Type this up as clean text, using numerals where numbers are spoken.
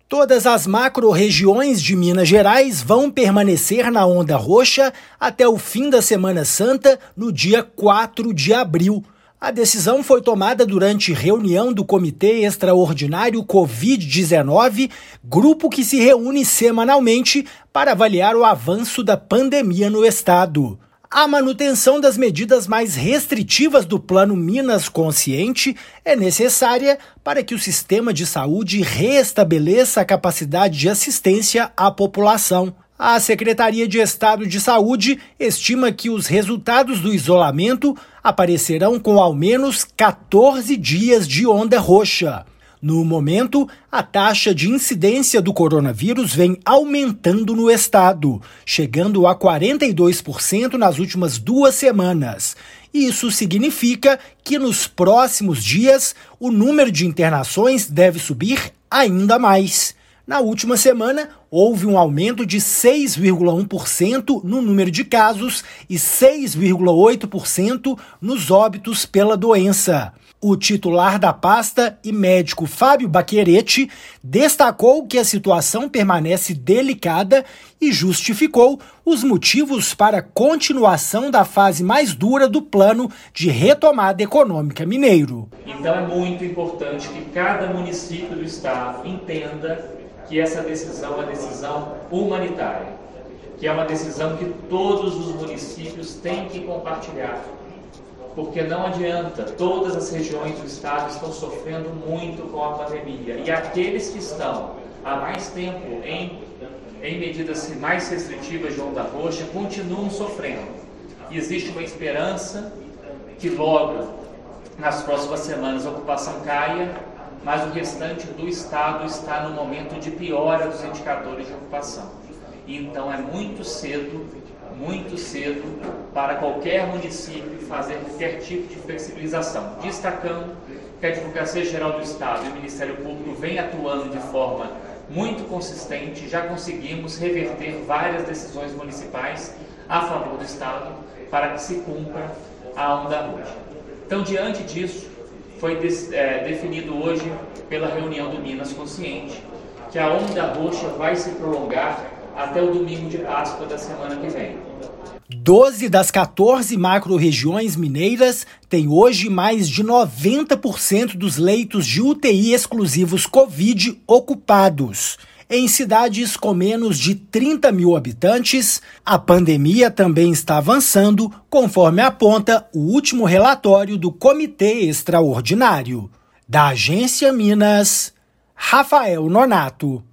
Todas as macro-regiões de Minas Gerais vão permanecer na onda roxa até o fim da Semana Santa, no dia 4 de abril. A decisão foi tomada durante reunião do Comitê Extraordinário Covid-19, grupo que se reúne semanalmente para avaliar o avanço da pandemia no estado. A manutenção das medidas mais restritivas do Plano Minas Consciente é necessária para que o sistema de saúde restabeleça a capacidade de assistência à população. A Secretaria de Estado de Saúde estima que os resultados do isolamento aparecerão com ao menos 14 dias de onda roxa. No momento, a taxa de incidência do coronavírus vem aumentando no estado, chegando a 42% nas últimas 2 semanas. Isso significa que nos próximos dias o número de internações deve subir ainda mais. Na última semana, houve um aumento de 6,1% no número de casos e 6,8% nos óbitos pela doença. O titular da pasta e médico Fábio Baccheretti destacou que a situação permanece delicada e justificou os motivos para a continuação da fase mais dura do plano de retomada econômica mineiro. Então é muito importante que cada município do estado entenda que essa decisão é uma decisão humanitária, que é uma decisão que todos os municípios têm que compartilhar. Porque não adianta, todas as regiões do estado estão sofrendo muito com a pandemia. E aqueles que estão há mais tempo em medidas mais restritivas de onda roxa continuam sofrendo. E existe uma esperança que logo, nas próximas semanas, a ocupação caia, mas o restante do estado está no momento de piora dos indicadores de ocupação. Então é muito cedo para qualquer município fazer qualquer tipo de flexibilização, destacando que a Advocacia Geral do Estado e o Ministério Público vem atuando de forma muito consistente. Já conseguimos reverter várias decisões municipais a favor do Estado para que se cumpra a onda roxa. Então, diante disso, foi definido hoje pela reunião do Minas Consciente que a onda roxa vai se prolongar até o domingo de Páscoa da semana que vem. 12 das 14 macro-regiões mineiras têm hoje mais de 90% dos leitos de UTI exclusivos Covid ocupados. Em cidades com menos de 30 mil habitantes, a pandemia também está avançando, conforme aponta o último relatório do Comitê Extraordinário. Da Agência Minas, Rafael Nonato.